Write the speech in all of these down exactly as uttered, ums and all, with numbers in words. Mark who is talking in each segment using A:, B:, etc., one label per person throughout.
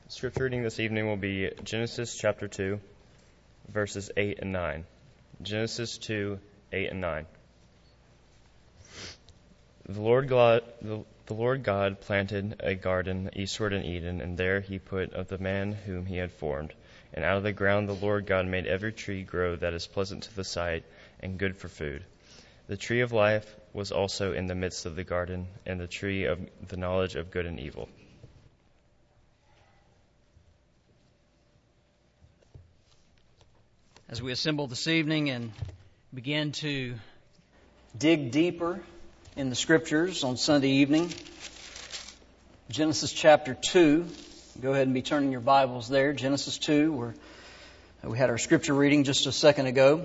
A: Scripture reading this evening will be Genesis chapter two, verses eight and nine. Genesis two, eight and nine. The Lord God, the, the Lord God planted a garden eastward in Eden, and there he put of the man whom he had formed. And out of the ground the Lord God made every tree grow that is pleasant to the sight and good for food. The tree of life was also in the midst of the garden, and the tree of the knowledge of good and evil.
B: As we assemble this evening and begin to dig deeper in the Scriptures on Sunday evening, Genesis chapter two, go ahead and be turning your Bibles there. Genesis two, where we had our Scripture reading just a second ago.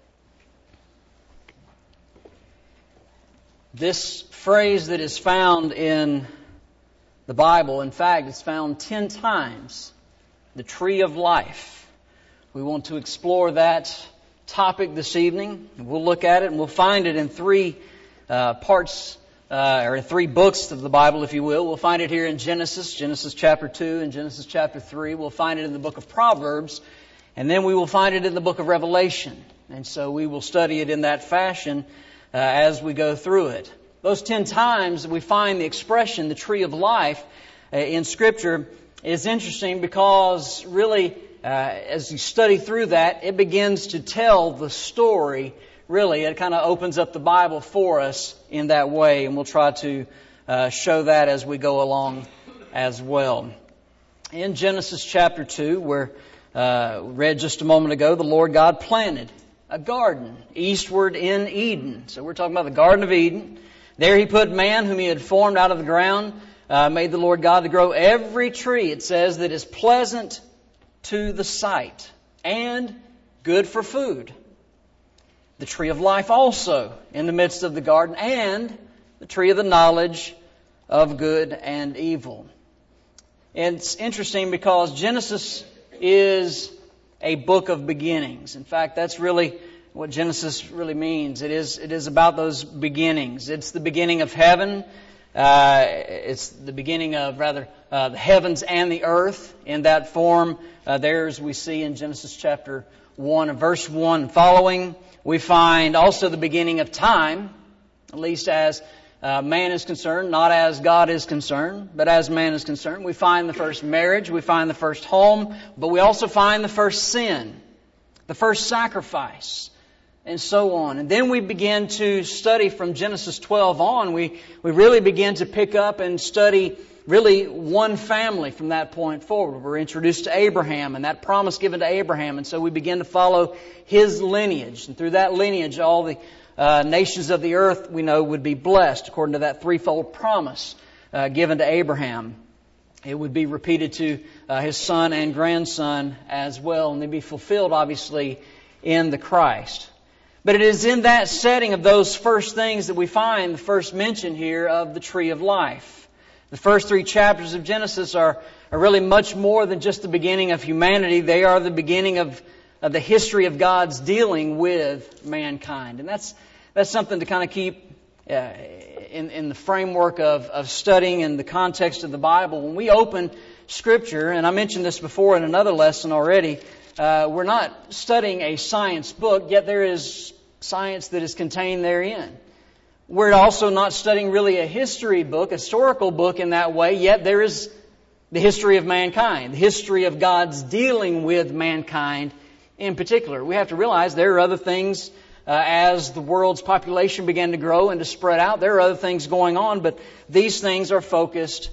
B: This phrase that is found in the Bible, in fact, it's found ten times, the tree of life. We want to explore that topic this evening. We'll look at it and we'll find it in three uh, parts, uh, or in three books of the Bible, if you will. We'll find it here in Genesis, Genesis chapter two and Genesis chapter three. We'll find it in the book of Proverbs, and then we will find it in the book of Revelation. And so we will study it in that fashion uh, as we go through it. Those ten times that we find the expression, the tree of life, uh, in Scripture is interesting because really, Uh, as you study through that, it begins to tell the story. Really, it kind of opens up the Bible for us in that way, and we'll try to uh, show that as we go along as well. In Genesis chapter two, where uh, we read just a moment ago, the Lord God planted a garden eastward in Eden. So we're talking about the Garden of Eden. There He put man whom He had formed out of the ground, uh, made the Lord God to grow every tree, it says, that is pleasant to the sight and good for food. The tree of life also in the midst of the garden, and the tree of the knowledge of good and evil. And it's interesting because Genesis is a book of beginnings. In fact, that's really what Genesis really means. It is, it is about those beginnings. It's the beginning of heaven. Uh, it's the beginning of, rather, uh, the heavens and the earth in that form. Uh, there, as we see in Genesis chapter one and verse one following, we find also the beginning of time, at least as uh, man is concerned, not as God is concerned, but as man is concerned. We find the first marriage, we find the first home, but we also find the first sin, the first sacrifice, and so on. And then we begin to study from Genesis twelve on. We, we really begin to pick up and study really one family from that point forward. We're introduced to Abraham and that promise given to Abraham. And so we begin to follow his lineage. And through that lineage, all the uh, nations of the earth, we know, would be blessed according to that threefold promise uh, given to Abraham. It would be repeated to uh, his son and grandson as well. And they'd be fulfilled, obviously, in the Christ. But it is in that setting of those first things that we find the first mention here of the tree of life. The first three chapters of Genesis are, are really much more than just the beginning of humanity. They are the beginning of, of the history of God's dealing with mankind. And that's that's something to kind of keep uh, in, in the framework of, of studying in the context of the Bible. When we open Scripture, and I mentioned this before in another lesson already, uh, we're not studying a science book, yet there is science that is contained therein. We're also not studying really a history book, a historical book in that way, yet there is the history of mankind, the history of God's dealing with mankind in particular. We have to realize there are other things uh, as the world's population began to grow and to spread out. There are other things going on, but these things are focused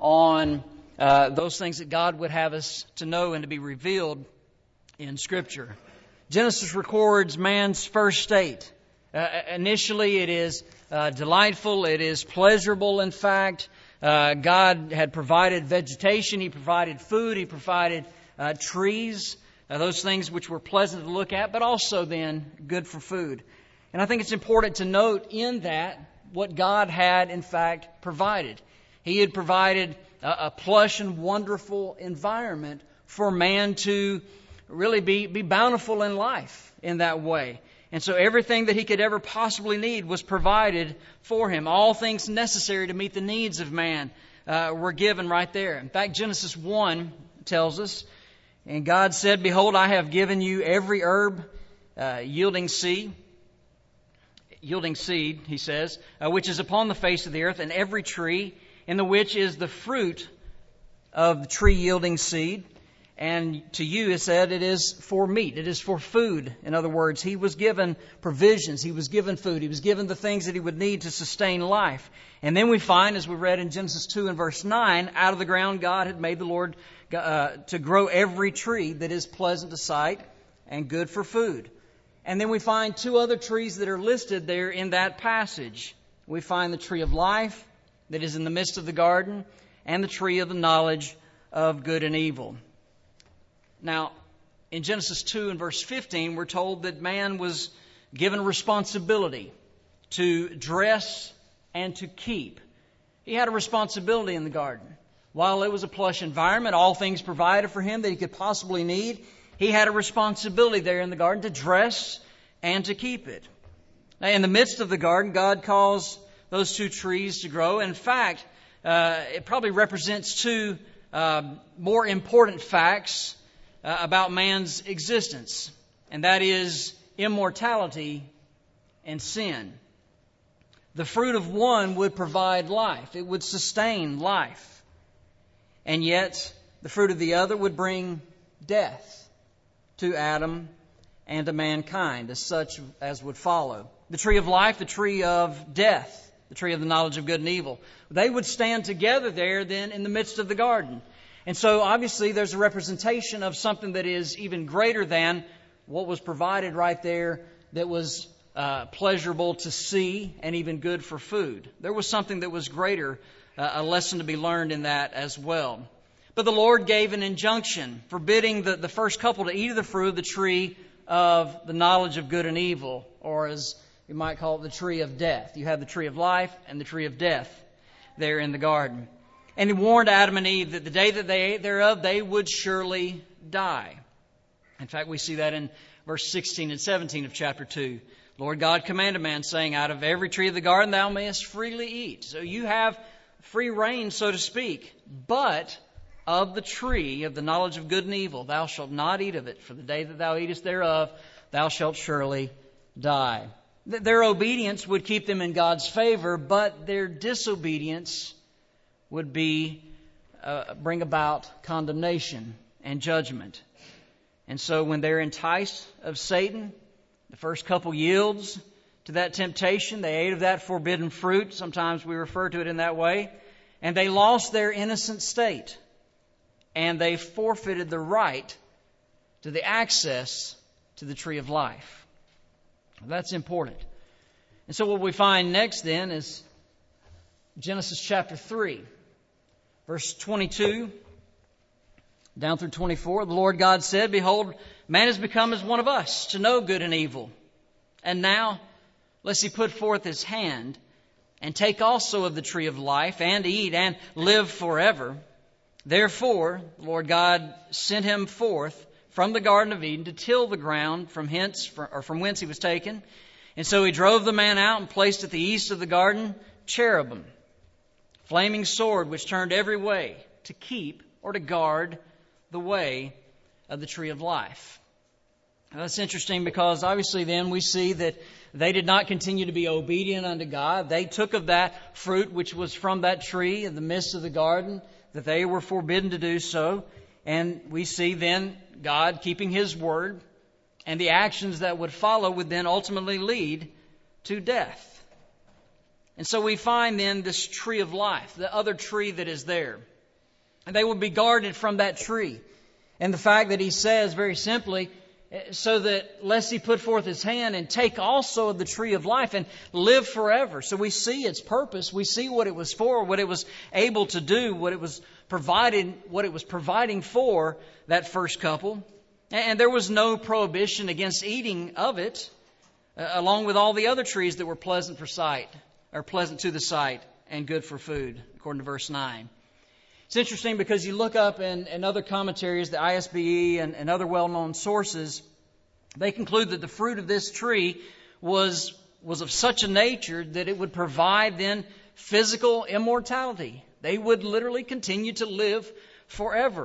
B: on uh, those things that God would have us to know and to be revealed in Scripture. Genesis records man's first state. Uh, initially, it is uh, delightful. It is pleasurable, in fact. Uh, God had provided vegetation. He provided food. He provided uh, trees, uh, those things which were pleasant to look at, but also then good for food. And I think it's important to note in that what God had, in fact, provided. He had provided a, a plush and wonderful environment for man to really be, be bountiful in life in that way. And so everything that he could ever possibly need was provided for him. All things necessary to meet the needs of man uh, were given right there. In fact, Genesis one, tells us. And God said, Behold, I have given you every herb uh, yielding seed, yielding seed, he says, uh, which is upon the face of the earth, and every tree, in the which is the fruit of the tree yielding seed. And to you, it said, it is for meat. It is for food. In other words, he was given provisions. He was given food. He was given the things that he would need to sustain life. And then we find, as we read in Genesis two and verse nine, out of the ground God had made the Lord uh, to grow every tree that is pleasant to sight and good for food. And then we find two other trees that are listed there in that passage. We find the tree of life that is in the midst of the garden and the tree of the knowledge of good and evil. Now, in Genesis two and verse fifteen, we're told that man was given a responsibility to dress and to keep. He had a responsibility in the garden. While it was a plush environment, all things provided for him that he could possibly need, he had a responsibility there in the garden to dress and to keep it. Now, in the midst of the garden, God calls those two trees to grow. In fact, uh, it probably represents two uh, more important facts Uh, about man's existence, and that is immortality and sin. The fruit of one would provide life. It would sustain life. And yet, the fruit of the other would bring death to Adam and to mankind, as such as would follow. The tree of life, the tree of death, the tree of the knowledge of good and evil. They would stand together there then in the midst of the garden. And so obviously there's a representation of something that is even greater than what was provided right there that was uh, pleasurable to see and even good for food. There was something that was greater, uh, a lesson to be learned in that as well. But the Lord gave an injunction forbidding the, the first couple to eat of the fruit of the tree of the knowledge of good and evil, or as you might call it, the tree of death. You have the tree of life and the tree of death there in the garden. And he warned Adam and Eve that the day that they ate thereof, they would surely die. In fact, we see that in verse sixteen and seventeen of chapter two. Lord God commanded man, saying, Out of every tree of the garden thou mayest freely eat. So you have free reign, so to speak. But of the tree of the knowledge of good and evil, thou shalt not eat of it. For the day that thou eatest thereof, thou shalt surely die. Their obedience would keep them in God's favor, but their disobedience would be uh, bring about condemnation and judgment. And so when they're enticed of Satan, the first couple yields to that temptation. They ate of that forbidden fruit. Sometimes we refer to it in that way. And they lost their innocent state. And they forfeited the right to the access to the tree of life. That's important. And so what we find next then is Genesis chapter three. Verse twenty-two down through twenty-four, the Lord God said, Behold, man has become as one of us, to know good and evil. And now, lest he put forth his hand, and take also of the tree of life, and eat, and live forever. Therefore, the Lord God sent him forth from the Garden of Eden to till the ground from hence, or from whence he was taken. And so he drove the man out and placed at the east of the garden cherubim, flaming sword which turned every way to keep or to guard the way of the tree of life. Now, that's interesting because obviously then we see that they did not continue to be obedient unto God. They took of that fruit which was from that tree in the midst of the garden, that they were forbidden to do so. And we see then God keeping His word, and the actions that would follow would then ultimately lead to death. And so we find then this tree of life, the other tree that is there. And they will be guarded from that tree. And the fact that he says very simply, so that lest he put forth his hand and take also of the tree of life and live forever. So we see its purpose. We see what it was for, what it was able to do, what it was provided, what it was providing for that first couple. And there was no prohibition against eating of it, uh, along with all the other trees that were pleasant for sight, or pleasant to the sight and good for food, according to verse nine. It's interesting because you look up in, in other commentaries, the I S B E and, and other well-known sources, they conclude that the fruit of this tree was, was of such a nature that it would provide then physical immortality. They would literally continue to live forever.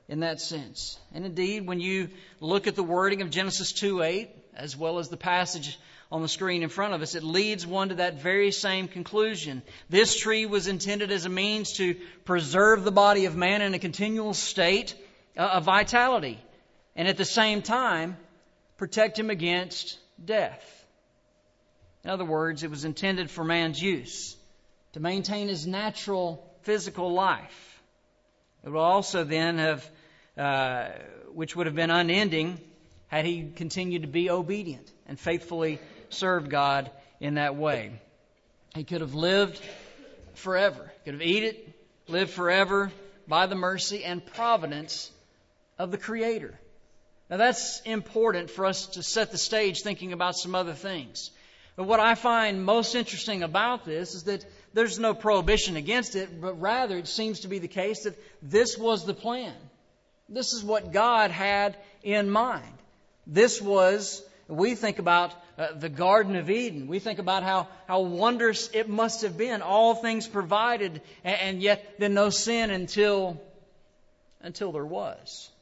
B: in that sense. And indeed, when you look at the wording of Genesis two eight, as well as the passage on the screen in front of us, it leads one to that very same conclusion. This tree was intended as a means to preserve the body of man in a continual state of vitality, and at the same time, protect him against death. In other words, it was intended for man's use, to maintain his natural physical life. It would also then have, uh, which would have been unending, had he continued to be obedient and faithfully served God in that way. He could have lived forever. He could have eaten, lived forever by the mercy and providence of the Creator. Now that's important for us to set the stage thinking about some other things. But what I find most interesting about this is that there's no prohibition against it, but rather it seems to be the case that this was the plan. This is what God had in mind. This was, we think about uh, the Garden of Eden. We think about how, how wondrous it must have been. All things provided, and, and yet then no sin until, until there was.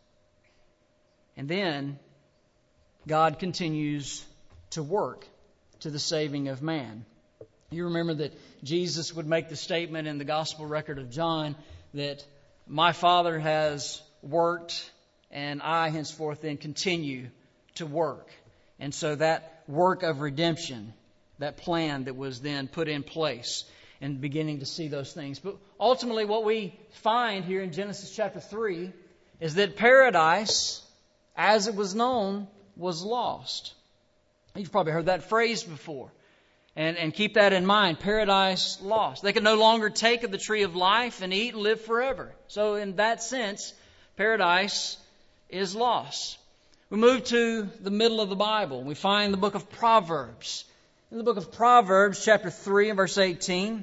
B: And then God continues to work to the saving of man. You remember that Jesus would make the statement in the Gospel record of John that my Father has worked and I henceforth then continue to work. And so that work of redemption, that plan that was then put in place and beginning to see those things. But ultimately what we find here in Genesis chapter three is that paradise, as it was known, was lost. You've probably heard that phrase before. And, and keep that in mind. Paradise lost. They could no longer take of the tree of life and eat and live forever. So in that sense, paradise is lost. We move to the middle of the Bible. We find the book of Proverbs. In the book of Proverbs, chapter three and verse eighteen,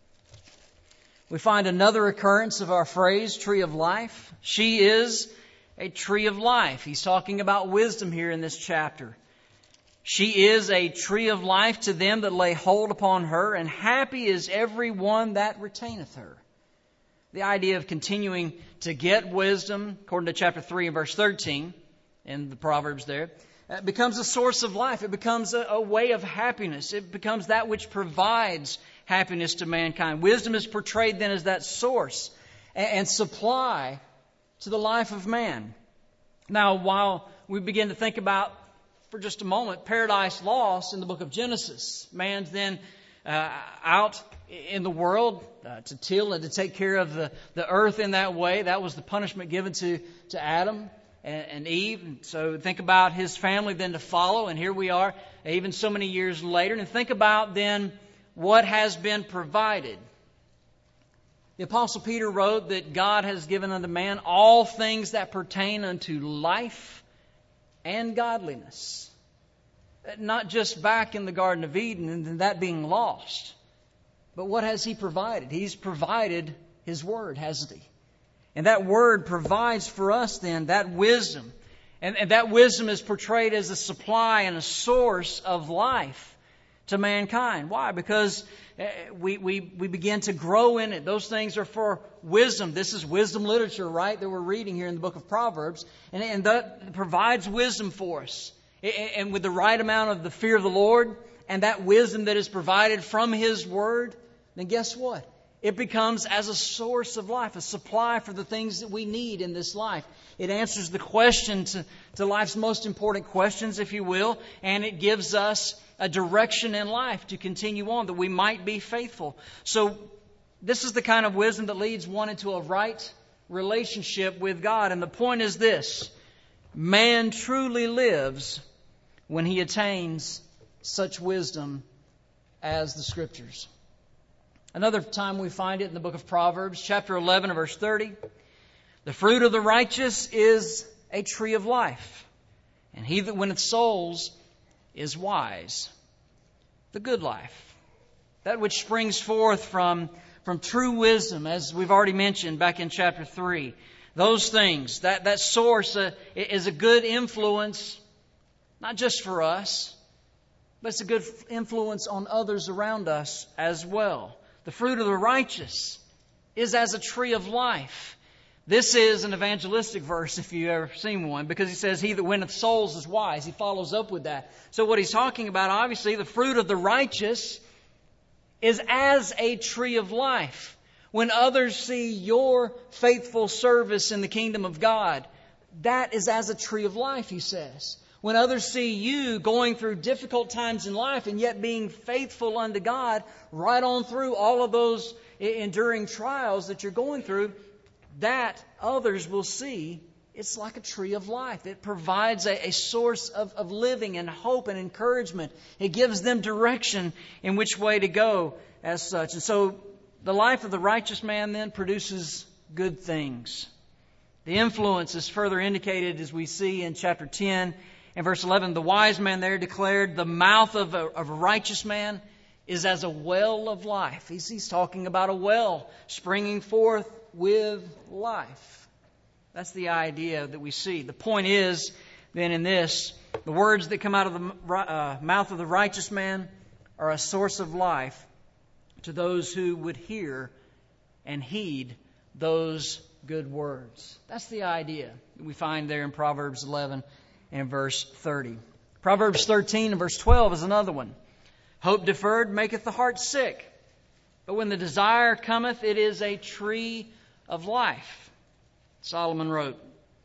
B: we find another occurrence of our phrase, tree of life. She is a tree of life. He's talking about wisdom here in this chapter. She is a tree of life to them that lay hold upon her, and happy is every one that retaineth her. The idea of continuing to get wisdom, according to chapter three and verse thirteen in the Proverbs there, becomes a source of life. It becomes a, a way of happiness. It becomes that which provides happiness to mankind. Wisdom is portrayed then as that source and, and supply to the life of man. Now, while we begin to think about, for just a moment, paradise lost in the book of Genesis, man's then uh, out in the world uh, to till and to take care of the, the earth in that way. That was the punishment given to, to Adam and, and Eve. And so think about his family then to follow. And here we are, even so many years later. And think about then what has been provided. The Apostle Peter wrote that God has given unto man all things that pertain unto life and godliness. Not just back in the Garden of Eden and that being lost. But what has He provided? He's provided His Word, hasn't He? And that Word provides for us then that wisdom. And, and that wisdom is portrayed as a supply and a source of life to mankind. Why? Because we, we, we begin to grow in it. Those things are for wisdom. This is wisdom literature, right, that we're reading here in the book of Proverbs. And, and that provides wisdom for us. And with the right amount of the fear of the Lord and that wisdom that is provided from His Word, then guess what? It becomes as a source of life, a supply for the things that we need in this life. It answers the question to, to life's most important questions, if you will, and it gives us a direction in life to continue on, that we might be faithful. So this is the kind of wisdom that leads one into a right relationship with God. And the point is this: man truly lives when he attains such wisdom as the Scriptures. Another time we find it in the book of Proverbs, chapter eleven, verse thirty. The fruit of the righteous is a tree of life, and he that winneth souls is wise. The good life, that which springs forth from, from true wisdom, as we've already mentioned back in chapter three. Those things, that, that source uh, is a good influence, not just for us, but it's a good influence on others around us as well. The fruit of the righteous is as a tree of life. This is an evangelistic verse, if you've ever seen one, because he says, he that winneth souls is wise. He follows up with that. So what he's talking about, obviously, the fruit of the righteous is as a tree of life. When others see your faithful service in the kingdom of God, that is as a tree of life, he says. When others see you going through difficult times in life and yet being faithful unto God right on through all of those enduring trials that you're going through, that others will see it's like a tree of life. It provides a, a source of, of living and hope and encouragement. It gives them direction in which way to go as such. And so the life of the righteous man then produces good things. The influence is further indicated as we see in chapter ten and verse eleven. The wise man there declared, the mouth of a, of a righteous man is as a well of life. He's, he's talking about a well springing forth with life. That's the idea that we see. The point is, then, in this, the words that come out of the uh, mouth of the righteous man are a source of life to those who would hear and heed those good words. That's the idea that we find there in Proverbs eleven and verse thirty. Proverbs thirteen and verse twelve is another one. Hope deferred maketh the heart sick, but when the desire cometh, it is a tree of life. Solomon wrote,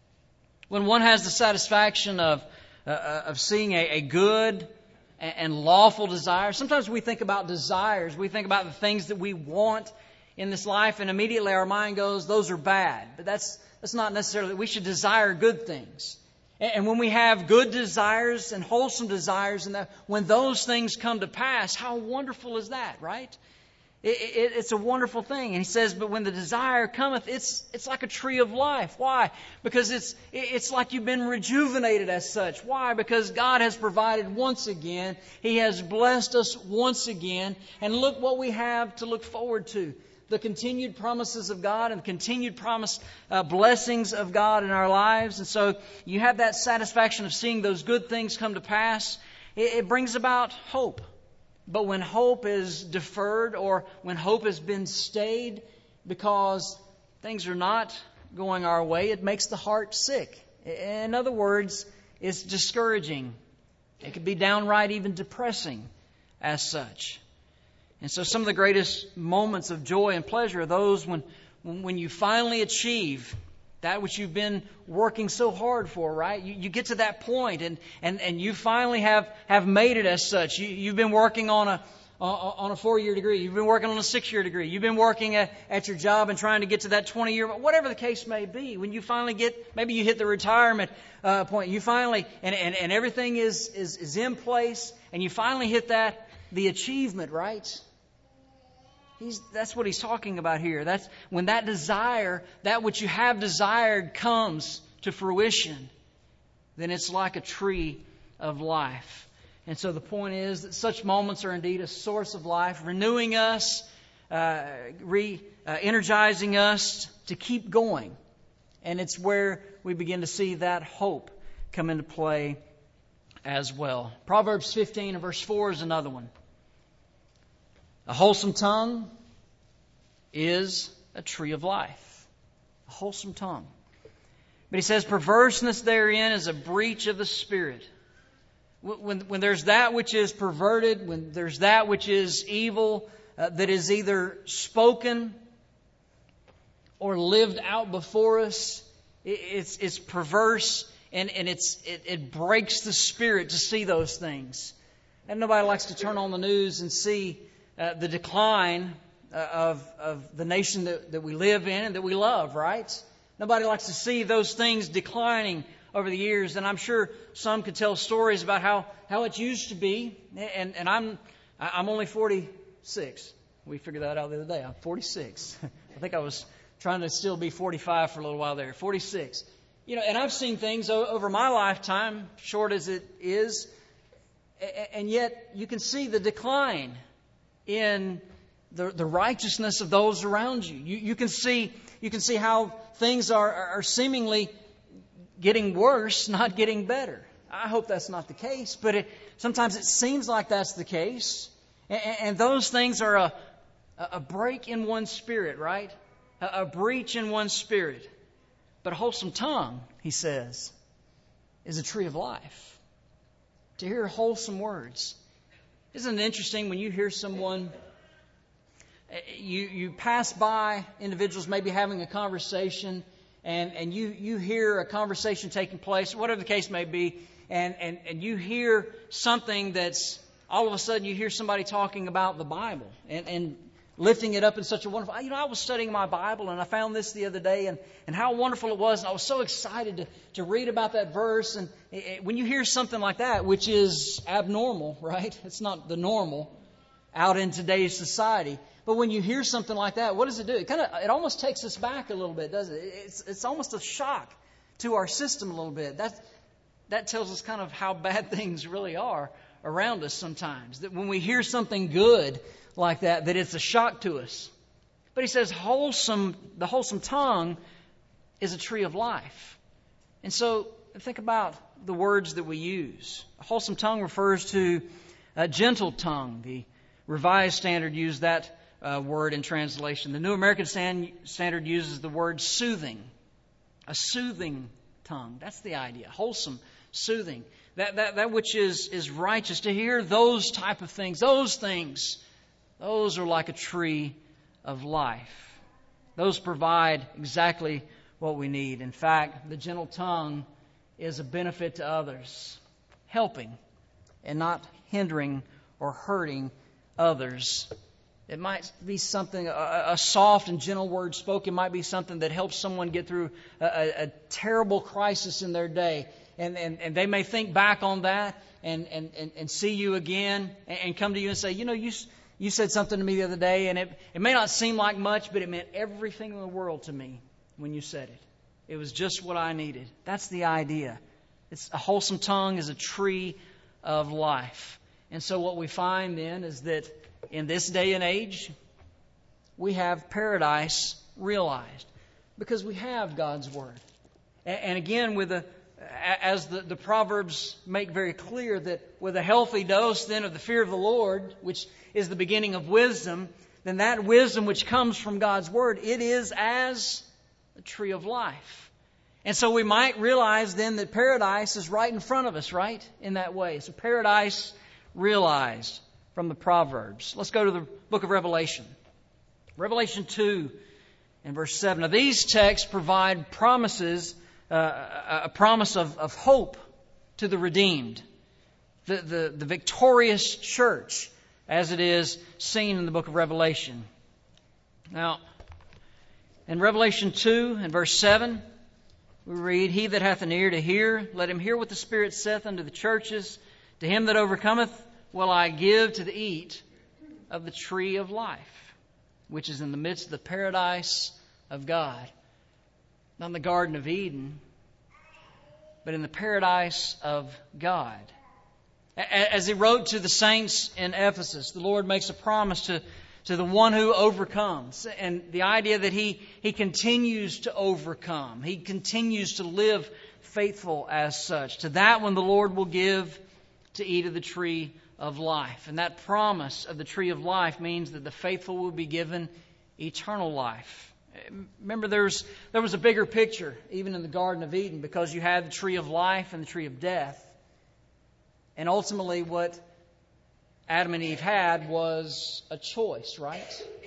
B: when one has the satisfaction of uh, of seeing a, a good and lawful desire. Sometimes we think about desires. We think about the things that we want in this life, and immediately our mind goes, those are bad. But that's that's not necessarily. We should desire good things. And when we have good desires and wholesome desires, and that, when those things come to pass, how wonderful is that, right? It, it, it's a wonderful thing. And he says, but when the desire cometh, it's it's like a tree of life. Why? Because it's it's like you've been rejuvenated as such. Why? Because God has provided once again. He has blessed us once again. And look what we have to look forward to. The continued promises of God and the continued promise uh, blessings of God in our lives. And so you have that satisfaction of seeing those good things come to pass. It, it brings about hope. But when hope is deferred, or when hope has been stayed because things are not going our way, it makes the heart sick. In other words, it's discouraging. It can be downright even depressing as such. And so some of the greatest moments of joy and pleasure are those when, when you finally achieve that which you've been working so hard for, right? You, you get to that point and, and, and you finally have, have made it as such. You, you've been working on a on a four-year degree. You've been working on a six-year degree. You've been working at, at your job and trying to get to that twenty-year, whatever the case may be. When you finally get, maybe you hit the retirement uh, point. You finally, and, and, and everything is, is, is in place, and you finally hit that, the achievement, right? He's, that's what he's talking about here. That's when that desire, that which you have desired comes to fruition, then it's like a tree of life. And so the point is that such moments are indeed a source of life, renewing us, uh, re, uh, energizing us to keep going. And it's where we begin to see that hope come into play as well. Proverbs fifteen and verse four is another one. A wholesome tongue is a tree of life. A wholesome tongue. But he says, perverseness therein is a breach of the spirit. When, when there's that which is perverted, when there's that which is evil, uh, that is either spoken or lived out before us, it, it's, it's perverse and, and it's, it, it breaks the spirit to see those things. And nobody likes to turn on the news and see uh, the decline uh, of, of the nation that, that we live in and that we love, right? Nobody likes to see those things declining over the years, and I'm sure some could tell stories about how, how it used to be. And, and I'm I'm only forty-six. We figured that out the other day. I'm forty-six. I think I was trying to still be forty-five for a little while there. forty-six. You know, and I've seen things over my lifetime, short as it is, and yet you can see the decline in the the righteousness of those around you. You, you can see you can see how things are are seemingly getting worse, not getting better. I hope that's not the case, but it, sometimes it seems like that's the case. And, and those things are a, a break in one's spirit, right? A, a breach in one's spirit. But a wholesome tongue, he says, is a tree of life. To hear wholesome words. Isn't it interesting when you hear someone, you, you pass by individuals maybe having a conversation, and, and you, you hear a conversation taking place, whatever the case may be, and, and, and you hear something that's, all of a sudden you hear somebody talking about the Bible, and, and lifting it up in such a wonderful... You know, I was studying my Bible, and I found this the other day, and, and how wonderful it was, and I was so excited to, to read about that verse. And it, it, when you hear something like that, which is abnormal, right? It's not the normal out in today's society. But when you hear something like that, what does it do? It kind of, it almost takes us back a little bit, doesn't it? It's, it's almost a shock to our system a little bit. That, that tells us kind of how bad things really are around us sometimes. That when we hear something good like that, that it's a shock to us. But he says wholesome, the wholesome tongue is a tree of life. And so think about the words that we use. A wholesome tongue refers to a gentle tongue. The Revised Standard used that uh, word in translation. The New American Standard uses the word soothing. A soothing tongue. That's the idea. Wholesome, soothing. That, that, that which is, is righteous. To hear those type of things, those things, those are like a tree of life. Those provide exactly what we need. In fact, the gentle tongue is a benefit to others, helping and not hindering or hurting others. It might be something, a, a soft and gentle word spoken might be something that helps someone get through a, a, a terrible crisis in their day. And, and, and they may think back on that and, and, and, and see you again and, and come to you and say, you know, you you said something to me the other day, and it, it may not seem like much, but it meant everything in the world to me when you said it. It was just what I needed. That's the idea. It's a wholesome tongue is a tree of life. And so what we find then is that in this day and age, we have paradise realized because we have God's Word. And, and again, with the as the, the Proverbs make very clear, that with a healthy dose then of the fear of the Lord, which is the beginning of wisdom, then that wisdom which comes from God's Word, it is as a tree of life. And so we might realize then that paradise is right in front of us, right? In that way. So paradise realized from the Proverbs. Let's go to the book of Revelation. Revelation two and verse seven. Now these texts provide promises, uh, a promise of, of hope to the redeemed. The, the, the victorious church, as it is seen in the book of Revelation. Now, in Revelation two and verse seven, we read, He that hath an ear to hear, let him hear what the Spirit saith unto the churches. To him that overcometh will I give to eat of the tree of life, which is in the midst of the paradise of God. Not in the Garden of Eden, but in the paradise of God. As he wrote to the saints in Ephesus, the Lord makes a promise to, to the one who overcomes. And the idea that he, he continues to overcome. He continues to live faithful as such. To that one the Lord will give to eat of the tree of life. And that promise of the tree of life means that the faithful will be given eternal life. Remember, there's there was a bigger picture even in the Garden of Eden, because you had the tree of life and the tree of death. And ultimately what Adam and Eve had was a choice, right?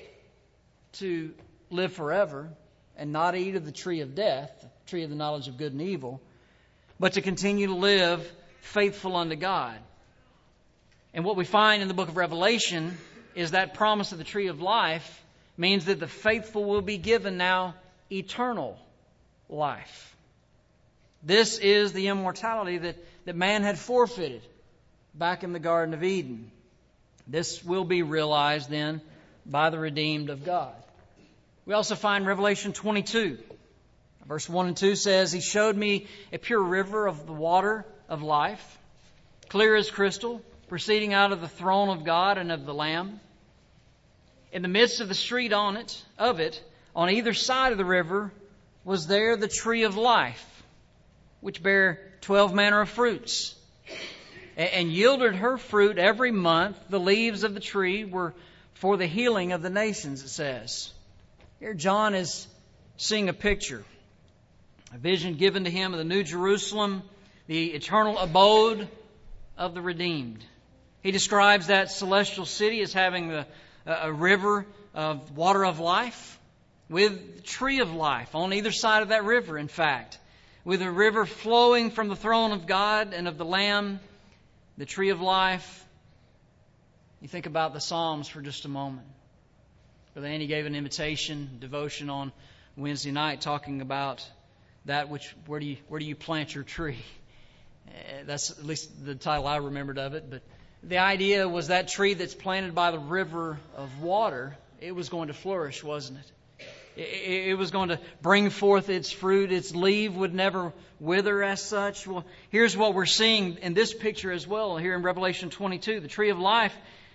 B: To live forever and not eat of the tree of death, the tree of the knowledge of good and evil, but to continue to live faithful unto God. And what we find in the book of Revelation is that promise of the tree of life means that the faithful will be given now eternal life. This is the immortality that, that man had forfeited back in the Garden of Eden. This will be realized then by the redeemed of God. We also find Revelation twenty-two. Verse one and two says, He showed me a pure river of the water of life, clear as crystal, proceeding out of the throne of God and of the Lamb. In the midst of the street on it, of it, on either side of the river, was there the tree of life, which bare twelve manner of fruits, and yielded her fruit every month. The leaves of the tree were for the healing of the nations, it says. Here John is seeing a picture. A vision given to him of the New Jerusalem, the eternal abode of the redeemed. He describes that celestial city as having a, a river of water of life with tree of life on either side of that river, in fact. With a river flowing from the throne of God and of the Lamb, the tree of life. You think about the Psalms for just a moment. Brother Andy gave an invitation, devotion on Wednesday night, talking about that which, where do you, where do you plant your tree? Uh, that's at least the title I remembered of it. But the idea was that tree that's planted by the river of water, it was going to flourish, wasn't it? It was going to bring forth its fruit. Its leaf would never wither as such. Well, here's what we're seeing in this picture as well, here in Revelation twenty-two. The tree of life,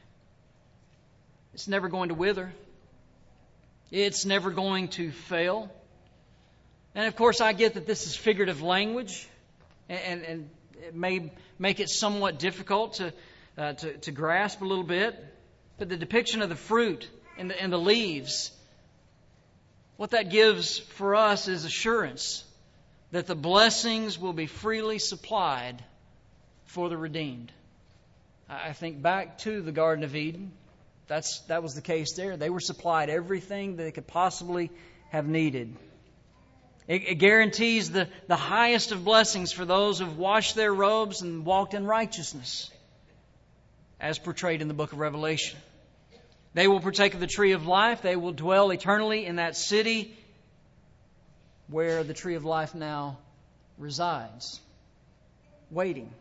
B: it's never going to wither. It's never going to fail. And of course, I get that this is figurative language, and, and it may make it somewhat difficult to, uh, to, to grasp a little bit. But the depiction of the fruit and the, and the leaves, what that gives for us is assurance that the blessings will be freely supplied for the redeemed. I think back to the Garden of Eden. That's, that was the case there. They were supplied everything that they could possibly have needed. It, it guarantees the, the highest of blessings for those who have washed their robes and walked in righteousness, as portrayed in the book of Revelation. They will partake of the tree of life. They will dwell eternally in that city where the tree of life now resides, waiting.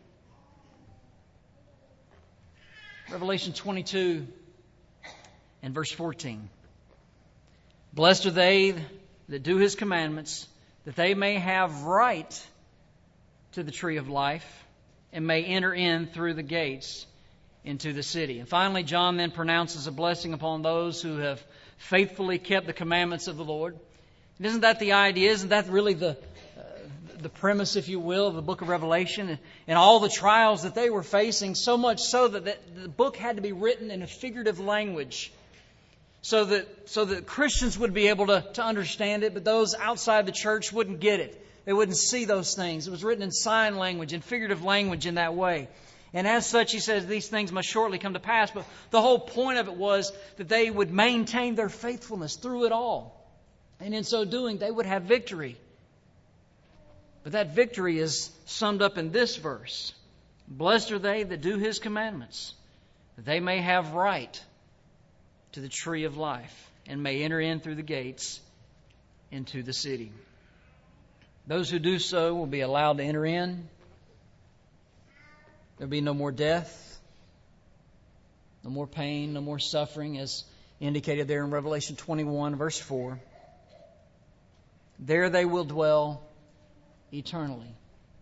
B: Revelation twenty-two and verse fourteen. Blessed are they that do His commandments, that they may have right to the tree of life and may enter in through the gates into the city. And finally, John then pronounces a blessing upon those who have faithfully kept the commandments of the Lord. And isn't that the idea? Isn't that really the uh, the premise, if you will, of the book of Revelation? And all the trials that they were facing, so much so that the book had to be written in a figurative language so that so that Christians would be able to, to understand it, but those outside the church wouldn't get it. They wouldn't see those things. It was written in sign language, in figurative language in that way. And as such, he says, these things must shortly come to pass. But the whole point of it was that they would maintain their faithfulness through it all. And in so doing, they would have victory. But that victory is summed up in this verse. Blessed are they that do His commandments, that they may have right to the tree of life and may enter in through the gates into the city. Those who do so will be allowed to enter in. There'll be no more death, no more pain, no more suffering, as indicated there in Revelation twenty-one, verse four. There they will dwell eternally.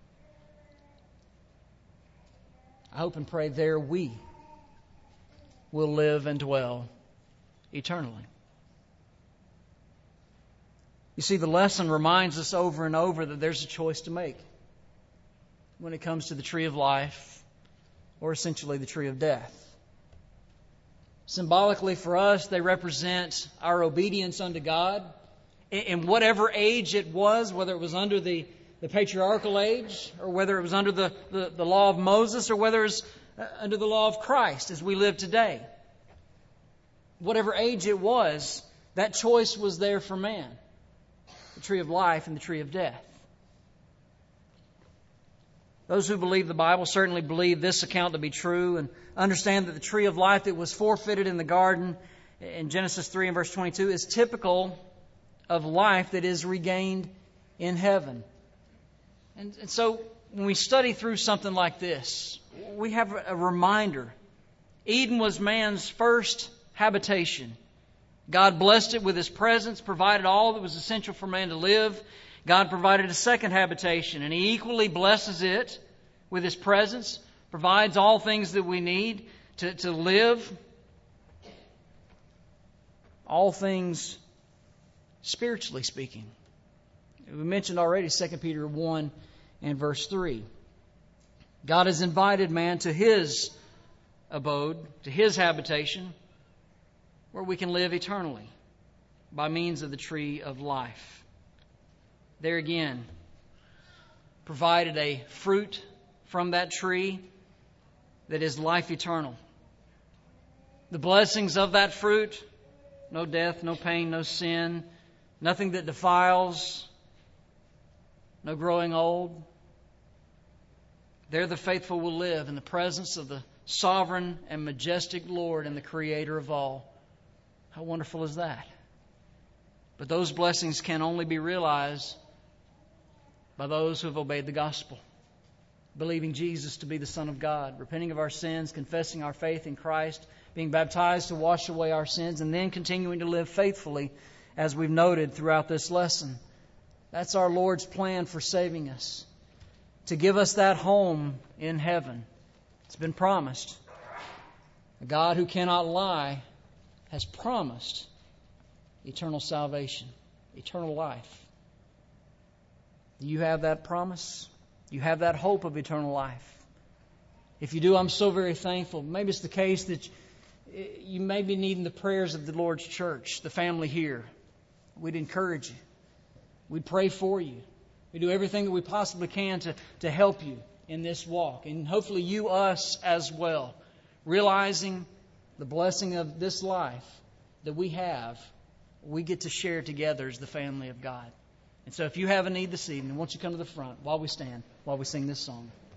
B: I hope and pray there we will live and dwell eternally. You see, the lesson reminds us over and over that there's a choice to make when it comes to the tree of life, or essentially the tree of death. Symbolically for us, they represent our obedience unto God in whatever age it was, whether it was under the, the patriarchal age, or whether it was under the, the, the law of Moses, or whether it was under the law of Christ as we live today. Whatever age it was, that choice was there for man. The tree of life and the tree of death. Those who believe the Bible certainly believe this account to be true and understand that the tree of life that was forfeited in the garden in Genesis three and verse twenty-two is typical of life that is regained in heaven. And, and so when we study through something like this, we have a reminder. Eden was man's first habitation. God blessed it with His presence, provided all that was essential for man to live. God provided a second habitation, and He equally blesses it with His presence, provides all things that we need to, to live. All things spiritually speaking. We mentioned already Second Peter one and verse three. God has invited man to His abode, to His habitation, where we can live eternally by means of the tree of life. There again, provided a fruit from that tree that is life eternal. The blessings of that fruit, no death, no pain, no sin, nothing that defiles, no growing old. There the faithful will live in the presence of the sovereign and majestic Lord and the Creator of all. How wonderful is that? But those blessings can only be realized by those who have obeyed the gospel, believing Jesus to be the Son of God, repenting of our sins, confessing our faith in Christ, being baptized to wash away our sins, and then continuing to live faithfully, as we've noted throughout this lesson. That's our Lord's plan for saving us, to give us that home in heaven. It's been promised. The God who cannot lie has promised eternal salvation, eternal life. Do you have that promise? You have that hope of eternal life? If you do, I'm so very thankful. Maybe it's the case that you may be needing the prayers of the Lord's church, the family here. We'd encourage you. We'd pray for you. We do everything that we possibly can to, to help you in this walk. And hopefully you, us as well, realizing the blessing of this life that we have, we get to share together as the family of God. And so if you have a need this evening, won't you come to the front while we stand, while we sing this song.